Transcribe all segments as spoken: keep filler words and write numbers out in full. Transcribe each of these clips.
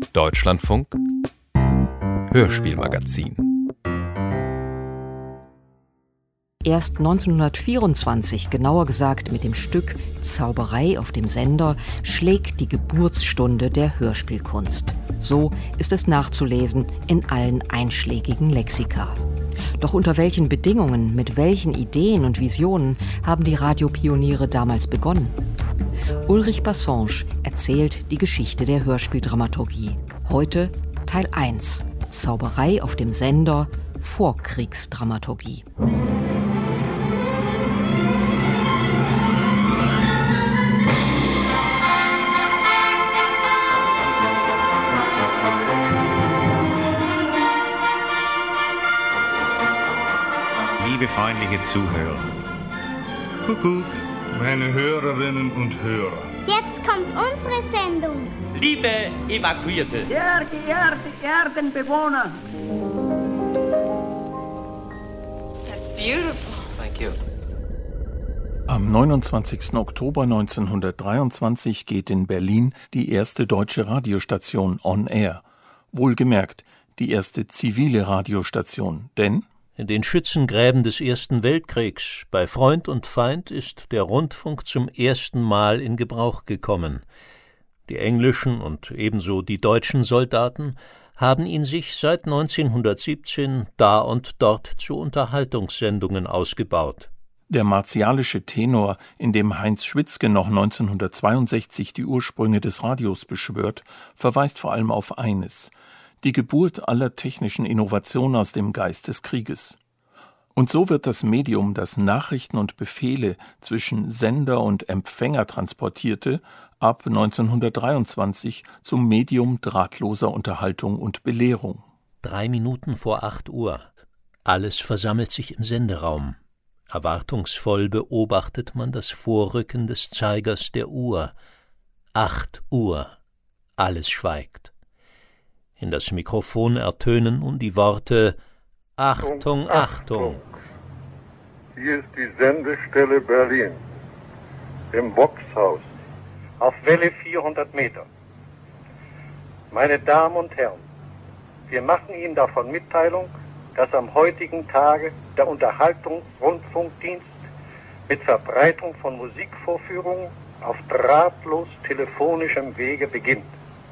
Deutschlandfunk Hörspielmagazin. Erst neunzehnhundertvierundzwanzig, genauer gesagt mit dem Stück Zauberei auf dem Sender, schlägt die Geburtsstunde der Hörspielkunst. So ist es nachzulesen in allen einschlägigen Lexika. Doch unter welchen Bedingungen, mit welchen Ideen und Visionen haben die Radiopioniere damals begonnen? Ulrich Bassange erzählt die Geschichte der Hörspieldramaturgie. Heute Teil eins: Zauberei auf dem Sender, Vorkriegsdramaturgie. Liebe freundliche Zuhörer. Kuckuck. Meine Hörerinnen und Hörer. Jetzt kommt unsere Sendung. Liebe Evakuierte. Sehr geehrte Erdenbewohner. That's beautiful. Thank you. Am neunundzwanzigsten Oktober neunzehnhundertdreiundzwanzig geht in Berlin die erste deutsche Radiostation on air. Wohlgemerkt, die erste zivile Radiostation, denn in den Schützengräben des Ersten Weltkriegs, bei Freund und Feind, ist der Rundfunk zum ersten Mal in Gebrauch gekommen. Die englischen und ebenso die deutschen Soldaten haben ihn sich seit neunzehnhundertsiebzehn da und dort zu Unterhaltungssendungen ausgebaut. Der martialische Tenor, in dem Heinz Schwitzke noch neunzehnhundertzweiundsechzig die Ursprünge des Radios beschwört, verweist vor allem auf eines: die Geburt aller technischen Innovationen aus dem Geist des Krieges. Und so wird das Medium, das Nachrichten und Befehle zwischen Sender und Empfänger transportierte, ab neunzehnhundertdreiundzwanzig zum Medium drahtloser Unterhaltung und Belehrung. Drei Minuten vor acht Uhr. Alles versammelt sich im Senderaum. Erwartungsvoll beobachtet man das Vorrücken des Zeigers der Uhr. Acht Uhr. Alles schweigt. In das Mikrofon ertönen nun die Worte Achtung, Achtung, Achtung. Hier ist die Sendestelle Berlin, im Boxhaus, auf Welle vierhundert Meter. Meine Damen und Herren, wir machen Ihnen davon Mitteilung, dass am heutigen Tage der Unterhaltungsrundfunkdienst mit Verbreitung von Musikvorführungen auf drahtlos telefonischem Wege beginnt.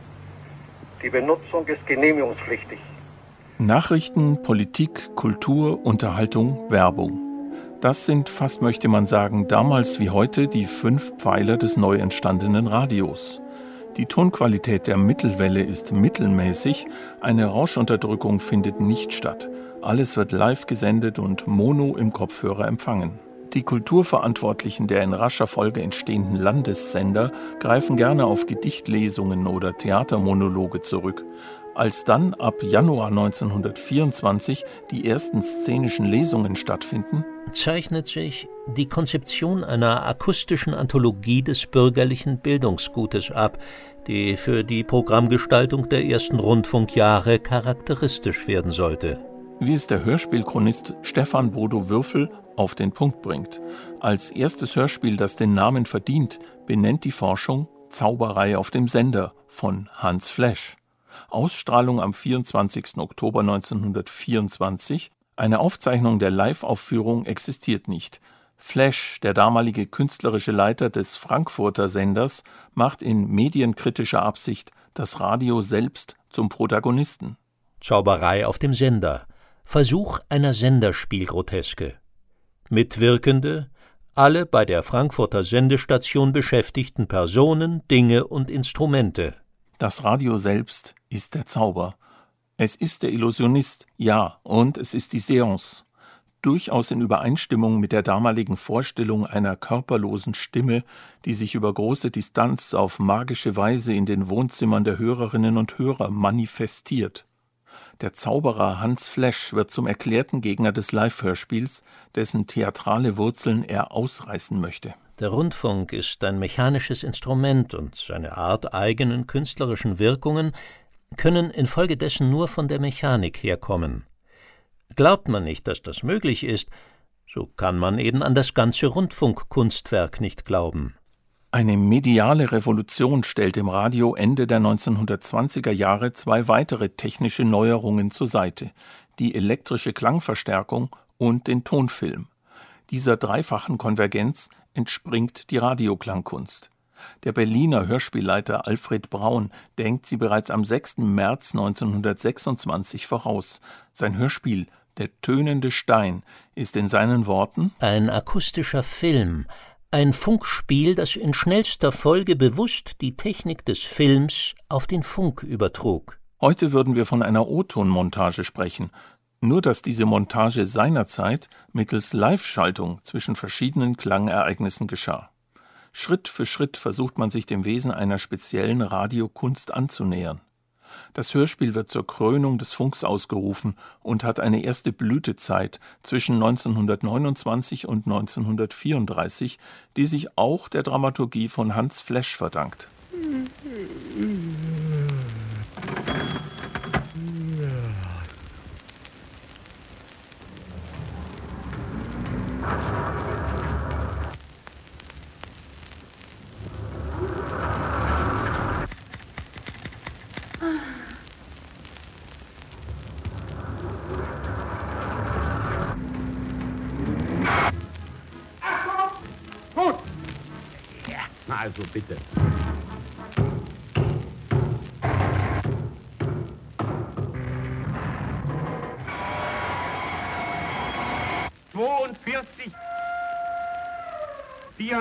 Die Benutzung ist genehmigungspflichtig. Nachrichten, Politik, Kultur, Unterhaltung, Werbung. Das sind, fast möchte man sagen, damals wie heute die fünf Pfeiler des neu entstandenen Radios. Die Tonqualität der Mittelwelle ist mittelmäßig, eine Rauschunterdrückung findet nicht statt. Alles wird live gesendet und mono im Kopfhörer empfangen. Die Kulturverantwortlichen der in rascher Folge entstehenden Landessender greifen gerne auf Gedichtlesungen oder Theatermonologe zurück. Als dann ab Januar neunzehnhundertvierundzwanzig die ersten szenischen Lesungen stattfinden, zeichnet sich die Konzeption einer akustischen Anthologie des bürgerlichen Bildungsgutes ab, die für die Programmgestaltung der ersten Rundfunkjahre charakteristisch werden sollte. Wie es der Hörspielchronist Stefan Bodo Würfel auf den Punkt bringt. Als erstes Hörspiel, das den Namen verdient, benennt die Forschung Zauberei auf dem Sender von Hans Flesch. Ausstrahlung am vierundzwanzigsten Oktober neunzehnhundertvierundzwanzig. Eine Aufzeichnung der Live-Aufführung existiert nicht. Flesch, der damalige künstlerische Leiter des Frankfurter Senders, macht in medienkritischer Absicht das Radio selbst zum Protagonisten. Zauberei auf dem Sender. Versuch einer Senderspielgroteske. Mitwirkende, alle bei der Frankfurter Sendestation beschäftigten Personen, Dinge und Instrumente. Das Radio selbst ist der Zauber. Es ist der Illusionist, ja, und es ist die Seance. Durchaus in Übereinstimmung mit der damaligen Vorstellung einer körperlosen Stimme, die sich über große Distanz auf magische Weise in den Wohnzimmern der Hörerinnen und Hörer manifestiert. Der Zauberer Hans Flesch wird zum erklärten Gegner des Live-Hörspiels, dessen theatrale Wurzeln er ausreißen möchte. Der Rundfunk ist ein mechanisches Instrument und seine Art eigenen künstlerischen Wirkungen können infolgedessen nur von der Mechanik herkommen. Glaubt man nicht, dass das möglich ist, so kann man eben an das ganze Rundfunkkunstwerk nicht glauben. Eine mediale Revolution stellt im Radio Ende der neunzehnhundertzwanziger Jahre zwei weitere technische Neuerungen zur Seite: die elektrische Klangverstärkung und den Tonfilm. Dieser dreifachen Konvergenz entspringt die Radioklangkunst. Der Berliner Hörspielleiter Alfred Braun denkt sie bereits am sechsten März neunzehnhundertsechsundzwanzig voraus. Sein Hörspiel »Der tönende Stein« ist in seinen Worten ein akustischer Film, ein Funkspiel, das in schnellster Folge bewusst die Technik des Films auf den Funk übertrug. Heute würden wir von einer O-Ton-Montage sprechen, nur dass diese Montage seinerzeit mittels Live-Schaltung zwischen verschiedenen Klangereignissen geschah. Schritt für Schritt versucht man sich dem Wesen einer speziellen Radiokunst anzunähern. Das Hörspiel wird zur Krönung des Funks ausgerufen und hat eine erste Blütezeit zwischen neunzehnhundertneunundzwanzig und neunzehnhundertvierunddreißig, die sich auch der Dramaturgie von Hans Flesch verdankt. Also bitte. zweiundvierzig. vier.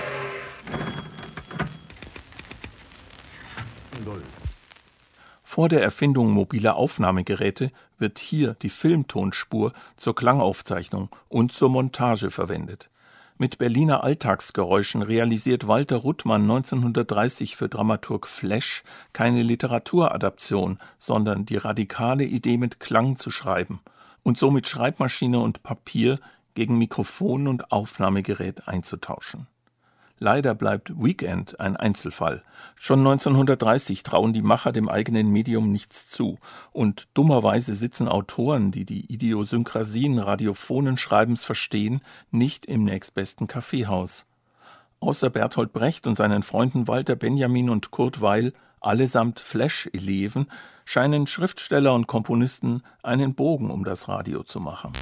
Null. Vor der Erfindung mobiler Aufnahmegeräte wird hier die Filmtonspur zur Klangaufzeichnung und zur Montage verwendet. Mit Berliner Alltagsgeräuschen realisiert Walter Ruttmann neunzehnhundertdreißig für Dramaturg Flesch keine Literaturadaption, sondern die radikale Idee, mit Klang zu schreiben und somit Schreibmaschine und Papier gegen Mikrofon und Aufnahmegerät einzutauschen. Leider bleibt Weekend ein Einzelfall. Schon neunzehnhundertdreißig trauen die Macher dem eigenen Medium nichts zu. Und dummerweise sitzen Autoren, die die Idiosynkrasien radiophonen Schreibens verstehen, nicht im nächstbesten Kaffeehaus. Außer Bertolt Brecht und seinen Freunden Walter Benjamin und Kurt Weil, allesamt Flash-Eleven, scheinen Schriftsteller und Komponisten einen Bogen um das Radio zu machen.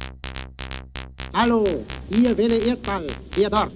Hallo, ihr Welle Erdball, wer dort?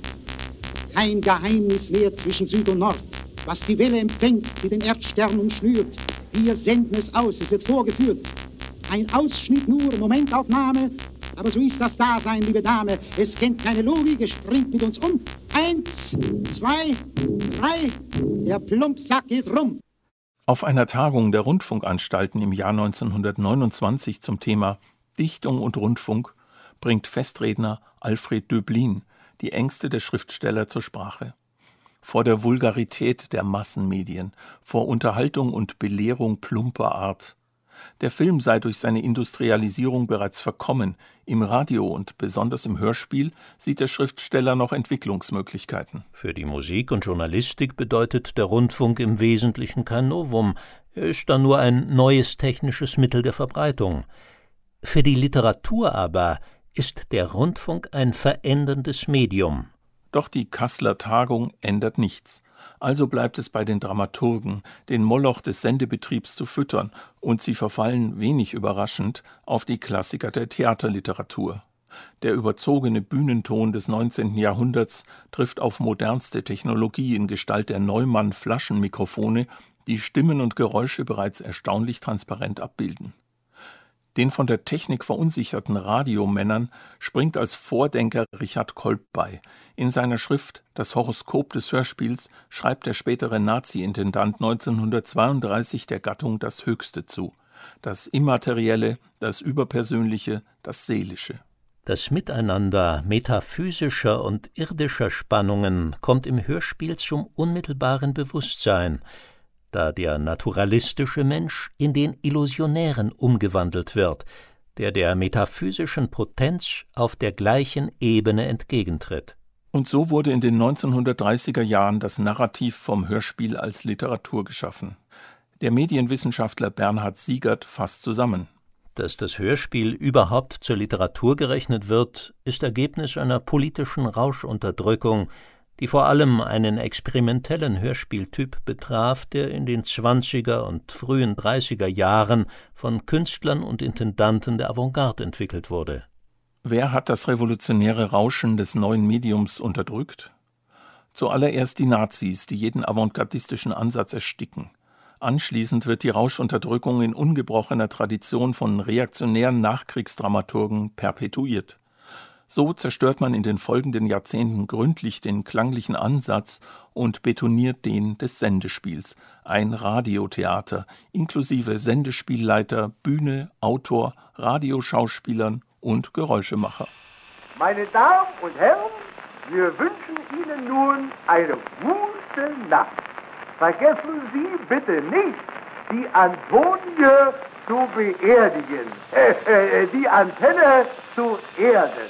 Kein Geheimnis mehr zwischen Süd und Nord. Was die Welle empfängt, die den Erdstern umschnürt. Wir senden es aus, es wird vorgeführt. Ein Ausschnitt nur, Momentaufnahme. Aber so ist das Dasein, liebe Dame. Es kennt keine Logik, es springt mit uns um. Eins, zwei, drei, der Plumpsack geht rum. Auf einer Tagung der Rundfunkanstalten im Jahr neunzehnhundertneunundzwanzig zum Thema Dichtung und Rundfunk bringt Festredner Alfred Döblin die Ängste der Schriftsteller zur Sprache. Vor der Vulgarität der Massenmedien, vor Unterhaltung und Belehrung plumper Art. Der Film sei durch seine Industrialisierung bereits verkommen. Im Radio und besonders im Hörspiel sieht der Schriftsteller noch Entwicklungsmöglichkeiten. Für die Musik und Journalistik bedeutet der Rundfunk im Wesentlichen kein Novum. Er ist dann nur ein neues technisches Mittel der Verbreitung. Für die Literatur aber ist der Rundfunk ein veränderndes Medium. Doch die Kasseler Tagung ändert nichts. Also bleibt es bei den Dramaturgen, den Moloch des Sendebetriebs zu füttern, und sie verfallen, wenig überraschend, auf die Klassiker der Theaterliteratur. Der überzogene Bühnenton des neunzehnten Jahrhunderts trifft auf modernste Technologie in Gestalt der Neumann-Flaschenmikrofone, die Stimmen und Geräusche bereits erstaunlich transparent abbilden. Den von der Technik verunsicherten Radiomännern springt als Vordenker Richard Kolb bei. In seiner Schrift »Das Horoskop des Hörspiels« schreibt der spätere Nazi-Intendant neunzehnhundertzweiunddreißig der Gattung das Höchste zu: das Immaterielle, das Überpersönliche, das Seelische. Das Miteinander metaphysischer und irdischer Spannungen kommt im Hörspiel zum unmittelbaren Bewusstsein, da der naturalistische Mensch in den Illusionären umgewandelt wird, der der metaphysischen Potenz auf der gleichen Ebene entgegentritt. Und so wurde in den neunzehnhundertdreißiger Jahren das Narrativ vom Hörspiel als Literatur geschaffen. Der Medienwissenschaftler Bernhard Siegert fasst zusammen: Dass das Hörspiel überhaupt zur Literatur gerechnet wird, ist Ergebnis einer politischen Rauschunterdrückung, die vor allem einen experimentellen Hörspieltyp betraf, der in den zwanziger und frühen dreißiger Jahren von Künstlern und Intendanten der Avantgarde entwickelt wurde. Wer hat das revolutionäre Rauschen des neuen Mediums unterdrückt? Zuallererst die Nazis, die jeden avantgardistischen Ansatz ersticken. Anschließend wird die Rauschunterdrückung in ungebrochener Tradition von reaktionären Nachkriegsdramaturgen perpetuiert. So zerstört man in den folgenden Jahrzehnten gründlich den klanglichen Ansatz und betoniert den des Sendespiels, ein Radiotheater, inklusive Sendespielleiter, Bühne, Autor, Radioschauspielern und Geräuschemacher. Meine Damen und Herren, wir wünschen Ihnen nun eine gute Nacht. Vergessen Sie bitte nicht, die Antonie zu beerdigen, äh, die Antenne zu erden.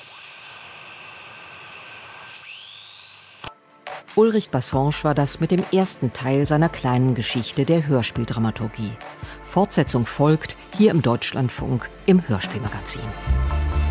Ulrich Bassange war das mit dem ersten Teil seiner kleinen Geschichte der Hörspieldramaturgie. Fortsetzung folgt hier im Deutschlandfunk im Hörspielmagazin.